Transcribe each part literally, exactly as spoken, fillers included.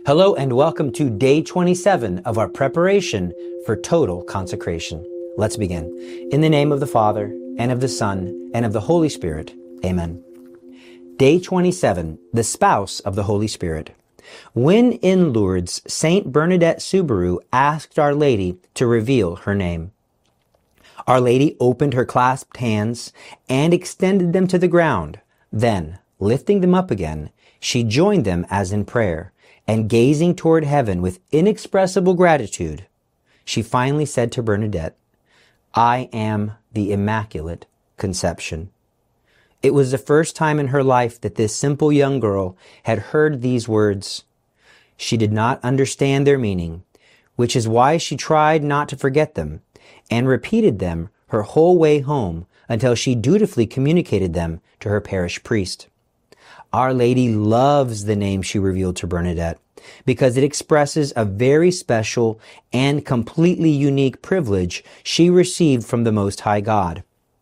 Hello and welcome to day twenty-seven of our preparation for total consecration. Let's begin. In the name of the Father, and of the Son, and of the Holy Spirit. Amen. Day twenty-seven, the spouse of the Holy Spirit. When in Lourdes, Saint Bernadette Soubirous asked Our Lady to reveal her name. Our Lady opened her clasped hands and extended them to the ground. Then, lifting them up again, she joined them as in prayer, and gazing toward heaven with inexpressible gratitude, she finally said to Bernadette, "I am the Immaculate Conception." It was the first time in her life that this simple young girl had heard these words. She did not understand their meaning, which is why she tried not to forget them, and repeated them her whole way home until she dutifully communicated them to her parish priest. Our Lady loves the name she revealed to Bernadette because it expresses a very special and completely unique privilege she received from the Most High God.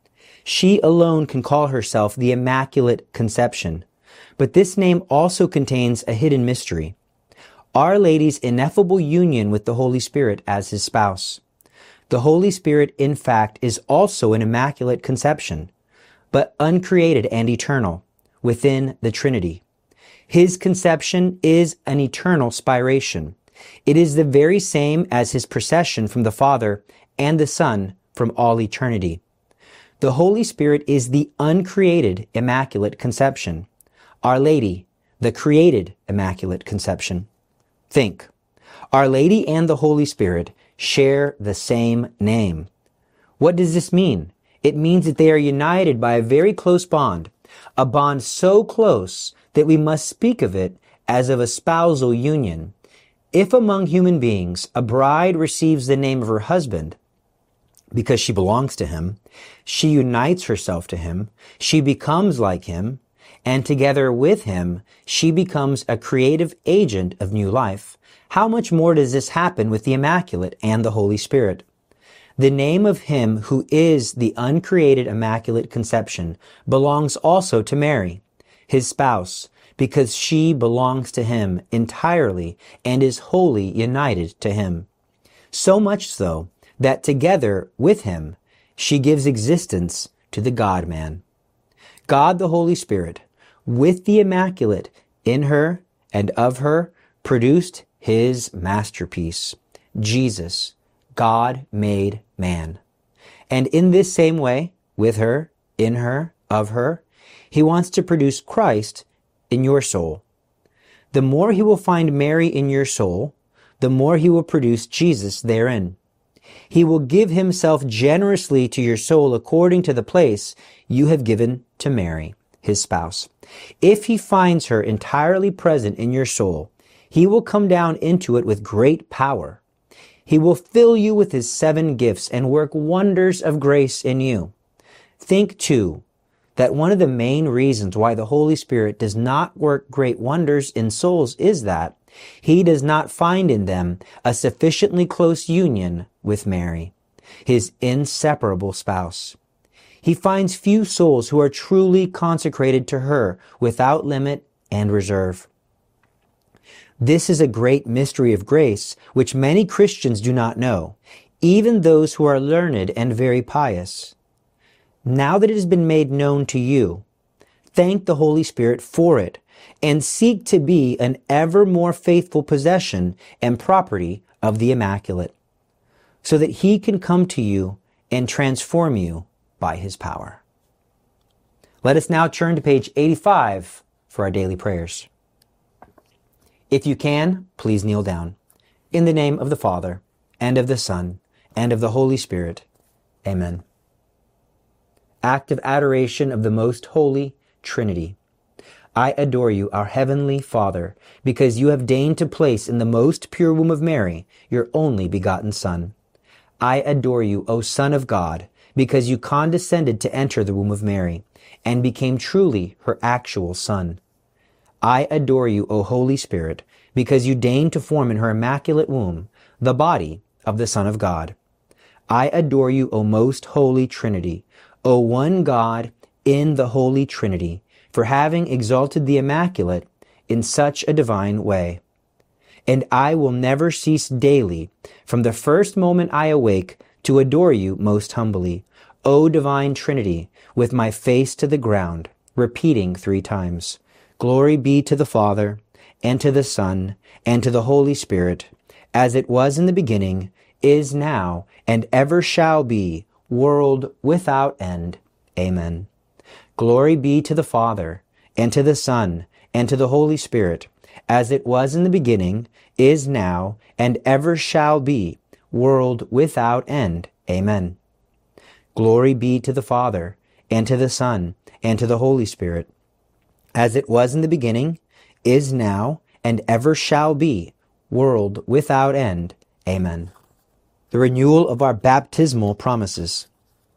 She alone can call herself the Immaculate Conception, but this name also contains a hidden mystery. Our Lady's ineffable union with the Holy Spirit as His spouse. The Holy Spirit, in fact, is also an Immaculate Conception, but uncreated and eternal, within the Trinity. His conception is an eternal spiration. It is the very same as His procession from the Father and the Son from all eternity. The Holy Spirit is the uncreated Immaculate Conception. Our Lady, the created Immaculate Conception. Think, Our Lady and the Holy Spirit share the same name. What does this mean? It means that they are united by a very close bond, a bond so close that we must speak of it as of a spousal union. If among human beings a bride receives the name of her husband because she belongs to him, she unites herself to him, she becomes like him, and together with him, she becomes a creative agent of new life, how much more does this happen with the Immaculate and the Holy Spirit? The name of Him who is the uncreated Immaculate Conception belongs also to Mary, His spouse, because she belongs to Him entirely and is wholly united to Him. So much so that together with Him, she gives existence to the God-man. God the Holy Spirit, with the Immaculate in her and of her, produced His masterpiece, Jesus, God made man. And in this same way, with her, in her, of her, He wants to produce Christ in your soul. The more He will find Mary in your soul, the more He will produce Jesus therein. He will give Himself generously to your soul according to the place you have given to Mary, His spouse. If He finds her entirely present in your soul, He will come down into it with great power. He will fill you with His seven gifts and work wonders of grace in you. Think, too, that one of the main reasons why the Holy Spirit does not work great wonders in souls is that He does not find in them a sufficiently close union with Mary, His inseparable spouse. He finds few souls who are truly consecrated to her without limit and reserve. This is a great mystery of grace, which many Christians do not know, even those who are learned and very pious. Now that it has been made known to you, thank the Holy Spirit for it, and seek to be an ever more faithful possession and property of the Immaculate, so that He can come to you and transform you by His power. Let us now turn to page eighty-five for our daily prayers. If you can, please kneel down. In the name of the Father, and of the Son, and of the Holy Spirit. Amen. Act of adoration of the Most Holy Trinity. I adore you, our Heavenly Father, because you have deigned to place in the most pure womb of Mary your only begotten Son. I adore you, O Son of God, because you condescended to enter the womb of Mary, and became truly her actual Son. I adore you, O Holy Spirit, because you deigned to form in her immaculate womb the body of the Son of God. I adore you, O Most Holy Trinity, O one God in the Holy Trinity, for having exalted the Immaculate in such a divine way. and I will never cease daily, from the first moment I awake, to adore you most humbly, O divine Trinity, with my face to the ground, repeating three times, Glory be to the Father, and to the Son, and to the Holy Spirit, as it was in the beginning, is now, and ever shall be, world without end. Amen. Glory be to the Father, and to the Son, and to the Holy Spirit, as it was in the beginning, is now, and ever shall be, world without end. Amen. Glory be to the Father, and to the Son, and to the Holy Spirit, as it was in the beginning, is now, and ever shall be, world without end. Amen. The renewal of our baptismal promises.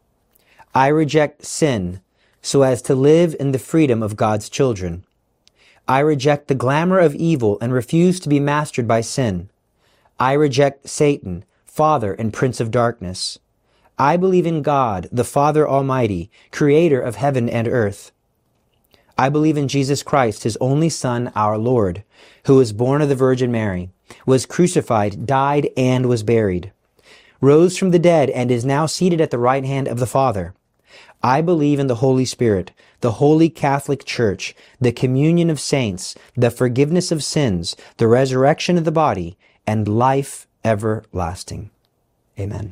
I reject sin so as to live in the freedom of God's children. I reject the glamour of evil and refuse to be mastered by sin. I reject Satan, father and prince of darkness. I believe in God, the Father Almighty, creator of heaven and earth. I believe in Jesus Christ, his only Son, our Lord, who was born of the Virgin Mary, was crucified, died, and was buried, rose from the dead, and is now seated at the right hand of the Father. I believe in the Holy Spirit, the Holy Catholic Church, the communion of saints, the forgiveness of sins, the resurrection of the body, and life everlasting. Amen.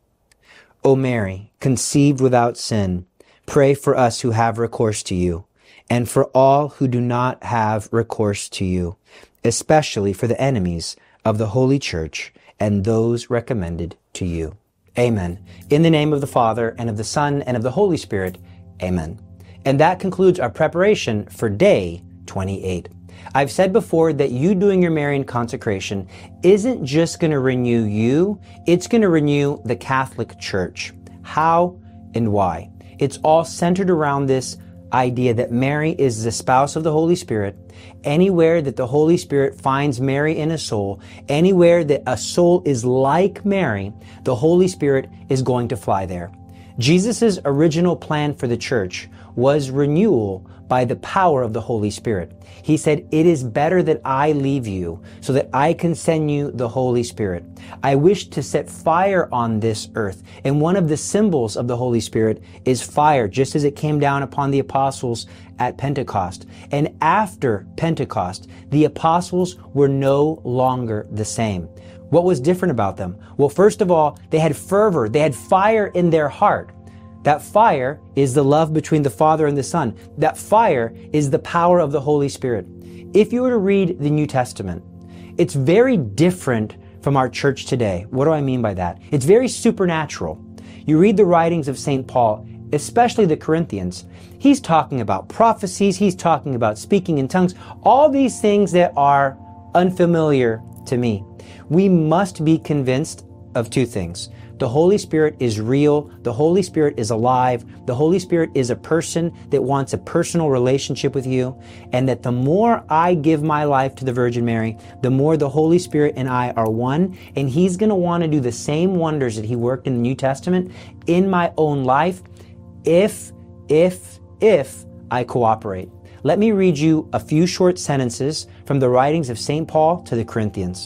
O Mary, conceived without sin, pray for us who have recourse to you, and for all who do not have recourse to you, especially for the enemies of the Holy Church and those recommended to you. Amen. In the name of the Father, and of the Son, and of the Holy Spirit. Amen. And that concludes our preparation for day twenty-eight. I've said before that you doing your Marian consecration isn't just going to renew you, it's going to renew the Catholic Church. How and why? It's all centered around this idea that Mary is the spouse of the Holy Spirit. Anywhere that the Holy Spirit finds Mary in a soul, anywhere that a soul is like Mary, the Holy Spirit is going to fly there. Jesus' original plan for the church was renewal by the power of the Holy Spirit. He said, it is better that I leave you so that I can send you the Holy Spirit. I wish to set fire on this earth. And one of the symbols of the Holy Spirit is fire, just as it came down upon the apostles at Pentecost. And after Pentecost, the apostles were no longer the same. What was different about them? Well, first of all, they had fervor. They had fire in their heart. That fire is the love between the Father and the Son. That fire is the power of the Holy Spirit. If you were to read the New Testament, it's very different from our church today. What do I mean by that? It's very supernatural. You read the writings of Saint Paul, especially the Corinthians. He's talking about prophecies. He's talking about speaking in tongues. All these things that are unfamiliar to me. We must be convinced of two things. The Holy Spirit is real. The Holy Spirit is alive. The Holy Spirit is a person that wants a personal relationship with you. And that the more I give my life to the Virgin Mary, the more the Holy Spirit and I are one. And He's going to want to do the same wonders that He worked in the New Testament in my own life if, if, if I cooperate. Let me read you a few short sentences from the writings of Saint Paul to the Corinthians.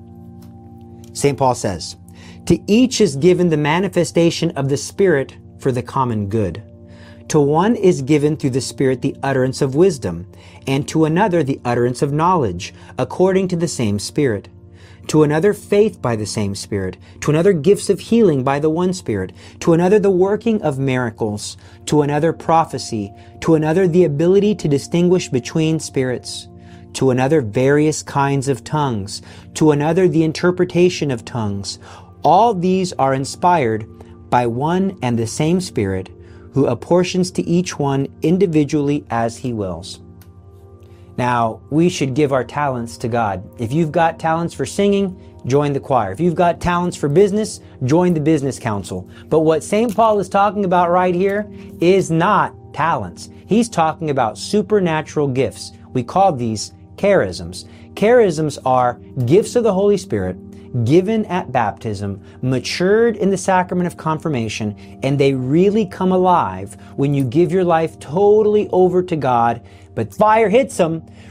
Saint Paul says, "To each is given the manifestation of the Spirit for the common good. To one is given through the Spirit the utterance of wisdom, and to another the utterance of knowledge, according to the same Spirit. To another faith by the same Spirit, to another gifts of healing by the one Spirit, to another the working of miracles, to another prophecy, to another the ability to distinguish between spirits, to another various kinds of tongues, to another the interpretation of tongues. All these are inspired by one and the same Spirit, who apportions to each one individually as He wills." Now, we should give our talents to God. If you've got talents for singing, join the choir. If you've got talents for business, join the business council. But what Saint Paul is talking about right here is not talents. He's talking about supernatural gifts. We call these charisms. Charisms are gifts of the Holy Spirit given at baptism, matured in the sacrament of confirmation, and they really come alive when you give your life totally over to God. But fire hits them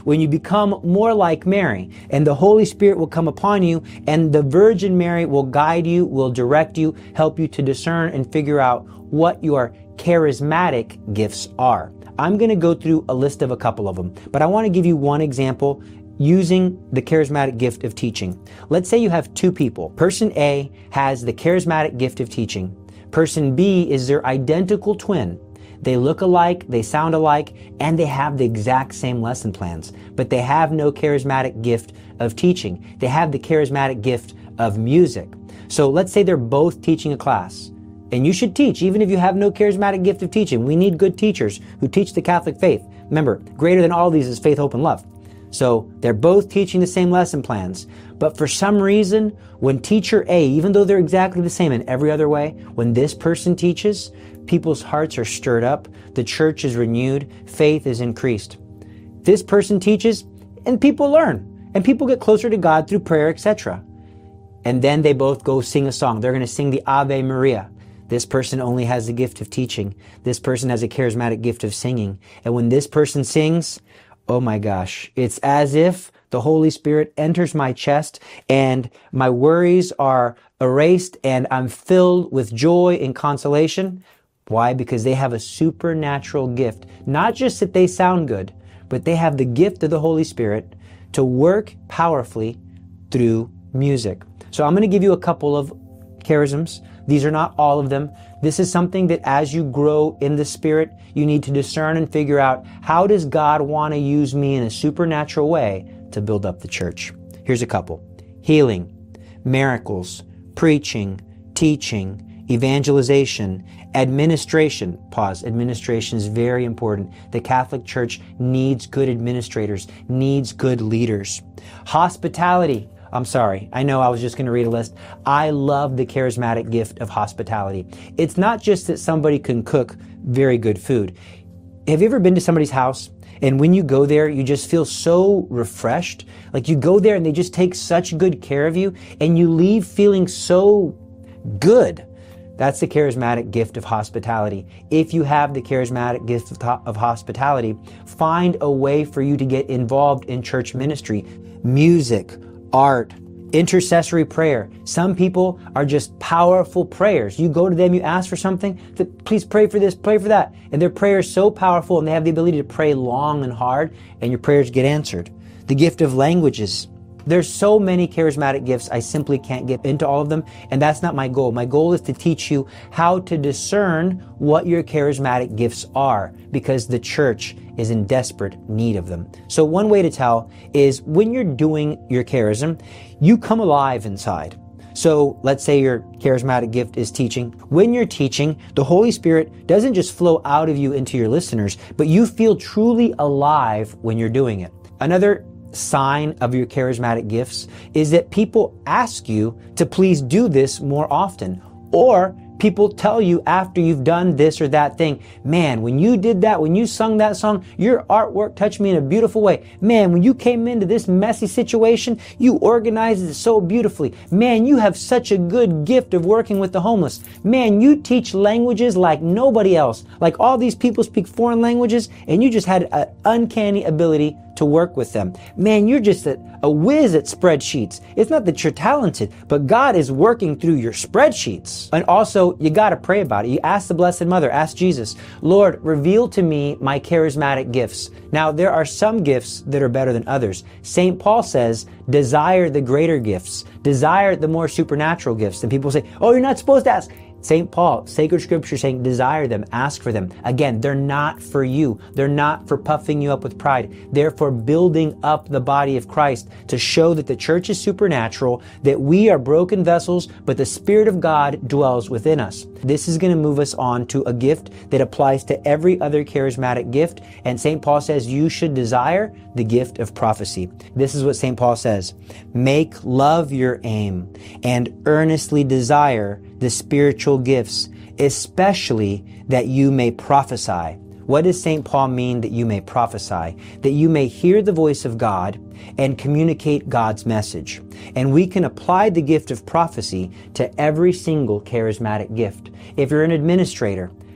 when you become more like Mary, and the Holy Spirit will come upon you, and the Virgin Mary will guide you, will direct you, help you to discern and figure out what your charismatic gifts are. I'm going to go through a list of a couple of them, but I want to give you one example using the charismatic gift of teaching. Let's say you have two people. Person A has the charismatic gift of teaching. Person B is their identical twin. They look alike, they sound alike, and they have the exact same lesson plans, but they have no charismatic gift of teaching. They have the charismatic gift of music. So let's say they're both teaching a class. And you should teach, even if you have no charismatic gift of teaching. We need good teachers who teach the Catholic faith. Remember, greater than all these is faith, hope, and love. So they're both teaching the same lesson plans. But for some reason, when teacher A, even though they're exactly the same in every other way, when this person teaches, people's hearts are stirred up, the church is renewed, faith is increased. This person teaches, and people learn, and people get closer to God through prayer, et cetera. And then they both go sing a song. They're going to sing the Ave Maria. This person only has the gift of teaching. This person has a charismatic gift of singing. And when this person sings, oh my gosh, it's as if the Holy Spirit enters my chest and my worries are erased and I'm filled with joy and consolation. Why? Because they have a supernatural gift. Not just that they sound good, but they have the gift of the Holy Spirit to work powerfully through music. So I'm going to give you a couple of charisms. These are not all of them. This is something that as you grow in the Spirit, you need to discern and figure out, how does God want to use me in a supernatural way to build up the church? Here's a couple. Healing, miracles, preaching, teaching, evangelization, administration. Pause. Administration is very important. The Catholic Church needs good administrators, needs good leaders. Hospitality. I'm sorry. I know I was just going to read a list. I love the charismatic gift of hospitality. It's not just that somebody can cook very good food. Have you ever been to somebody's house and when you go there, you just feel so refreshed? Like you go there and they just take such good care of you and you leave feeling so good. That's the charismatic gift of hospitality. If you have the charismatic gift of hospitality, find a way for you to get involved in church ministry, music, art, intercessory prayer. Some people are just powerful prayers. You go to them, you ask for something, please pray for this, pray for that. And their prayer is so powerful and they have the ability to pray long and hard and your prayers get answered. The gift of languages. There's so many charismatic gifts, I simply can't get into all of them, and that's not my goal. My goal is to teach you how to discern what your charismatic gifts are, because the church is in desperate need of them. So one way to tell is when you're doing your charism, you come alive inside. So let's say your charismatic gift is teaching. When you're teaching, the Holy Spirit doesn't just flow out of you into your listeners, but you feel truly alive when you're doing it. Another sign of your charismatic gifts is that people ask you to please do this more often, or people tell you after you've done this or that thing, man, when you did that, when you sung that song, your artwork touched me in a beautiful way. Man, when you came into this messy situation, you organized it so beautifully. Man, you have such a good gift of working with the homeless. Man, you teach languages like nobody else. Like all these people speak foreign languages and you just had an uncanny ability to work with them. Man, you're just a, a whiz at spreadsheets. It's not that you're talented, but God is working through your spreadsheets. And also, you got to pray about it. You ask the Blessed Mother, ask Jesus, Lord, reveal to me my charismatic gifts. Now, there are some gifts that are better than others. Saint Paul says, desire the greater gifts. Desire the more supernatural gifts. And people say, oh, you're not supposed to ask. Saint Paul, sacred scripture saying, desire them, ask for them. Again, they're not for you. They're not for puffing you up with pride. They're for building up the body of Christ to show that the church is supernatural, that we are broken vessels, but the Spirit of God dwells within us. This is going to move us on to a gift that applies to every other charismatic gift. And Saint Paul says you should desire the gift of prophecy. This is what Saint Paul says. Make love your aim and earnestly desire the spiritual gifts, especially that you may prophesy. What does Saint Paul mean that you may prophesy? That you may hear the voice of God and communicate God's message. And we can apply the gift of prophecy to every single charismatic gift. If you're an administrator,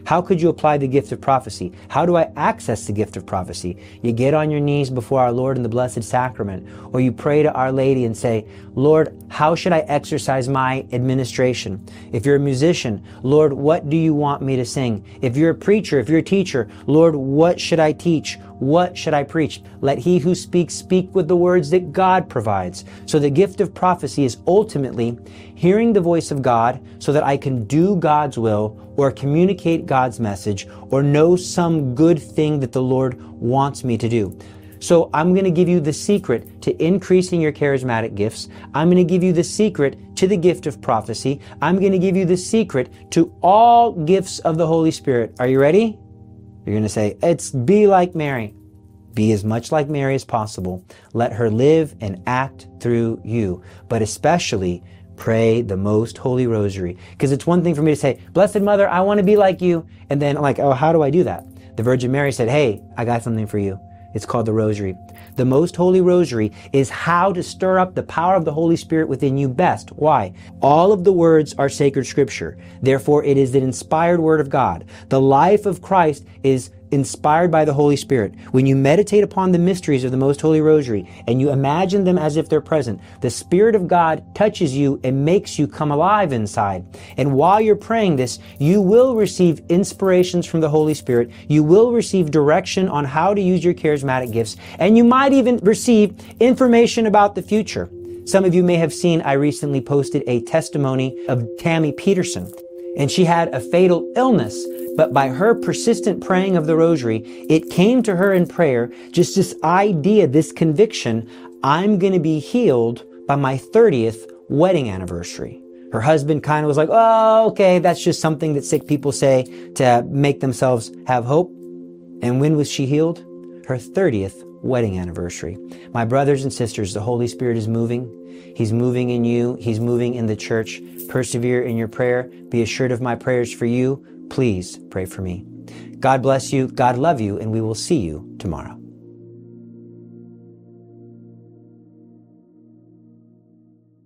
How could you apply the gift of prophecy? How do I access the gift of prophecy? You get on your knees before our Lord in the Blessed Sacrament, or you pray to Our Lady and say, Lord, how should I exercise my administration? If you're a musician, Lord, what do you want me to sing? If you're a preacher, if you're a teacher, Lord, what should I teach? What should I preach? Let he who speaks speak with the words that God provides. So the gift of prophecy is ultimately hearing the voice of God so that I can do God's will or communicate God's message or know some good thing that the Lord wants me to do. So I'm going to give you the secret to increasing your charismatic gifts. I'm going to give you the secret to the gift of prophecy. I'm going to give you the secret to all gifts of the Holy Spirit. Are you ready? You're going to say, it's be like Mary. Be as much like Mary as possible. Let her live and act through you. But especially pray the Most Holy Rosary. Because it's one thing for me to say, Blessed Mother, I want to be like you. And then I'm like, oh, how do I do that? The Virgin Mary said, hey, I got something for you. It's called the Rosary. The Most Holy Rosary is how to stir up the power of the Holy Spirit within you best. Why? All of the words are sacred scripture. Therefore, it is the inspired word of God. The life of Christ is inspired by the Holy Spirit. When you meditate upon the mysteries of the Most Holy Rosary and you imagine them as if they're present, the Spirit of God touches you and makes you come alive inside. And while you're praying this, you will receive inspirations from the Holy Spirit. You will receive direction on how to use your charismatic gifts. And you might even receive information about the future. Some of you may have seen I recently posted a testimony of Tammy Peterson. And she had a fatal illness, but by her persistent praying of the Rosary, it came to her in prayer, just this idea, this conviction, I'm going to be healed by my thirtieth wedding anniversary. Her husband kind of was like, oh, okay, that's just something that sick people say to make themselves have hope. And when was she healed? Her thirtieth wedding anniversary. My brothers and sisters, the Holy Spirit is moving. He's moving in you. He's moving in the church. Persevere in your prayer. Be assured of my prayers for you. Please pray for me. God bless you. God love you. And we will see you tomorrow.